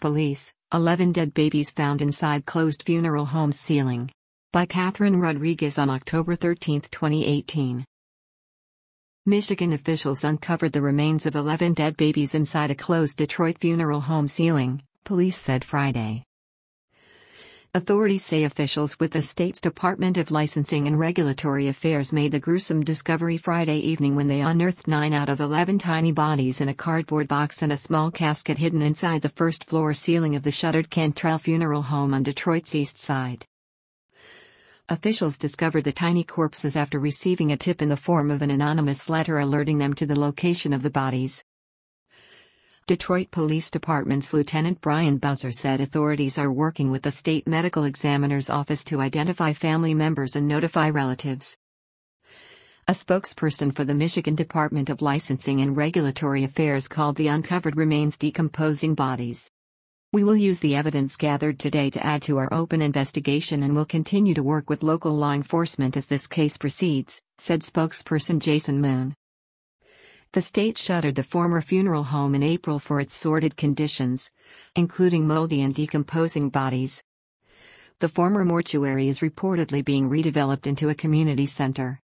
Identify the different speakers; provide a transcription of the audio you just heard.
Speaker 1: Police, 11 dead babies found inside closed funeral home's ceiling. By Catherine Rodriguez on October 13, 2018. Michigan officials uncovered the remains of 11 dead babies inside a closed Detroit funeral home ceiling, police said Friday. Authorities say officials with the state's Department of Licensing and Regulatory Affairs made the gruesome discovery Friday evening when they unearthed 9 out of 11 tiny bodies in a cardboard box and a small casket hidden inside the first-floor ceiling of the shuttered Cantrell Funeral Home on Detroit's East Side. Officials discovered the tiny corpses after receiving a tip in the form of an anonymous letter alerting them to the location of the bodies. Detroit Police Department's Lieutenant Brian Bowser said authorities are working with the state medical examiner's office to identify family members and notify relatives. A spokesperson for the Michigan Department of Licensing and Regulatory Affairs called the uncovered remains decomposing bodies. We will use the evidence gathered today to add to our open investigation and will continue to work with local law enforcement as this case proceeds, said spokesperson Jason Moon. The state shuttered the former funeral home in April for its sordid conditions, including moldy and decomposing bodies. The former mortuary is reportedly being redeveloped into a community center.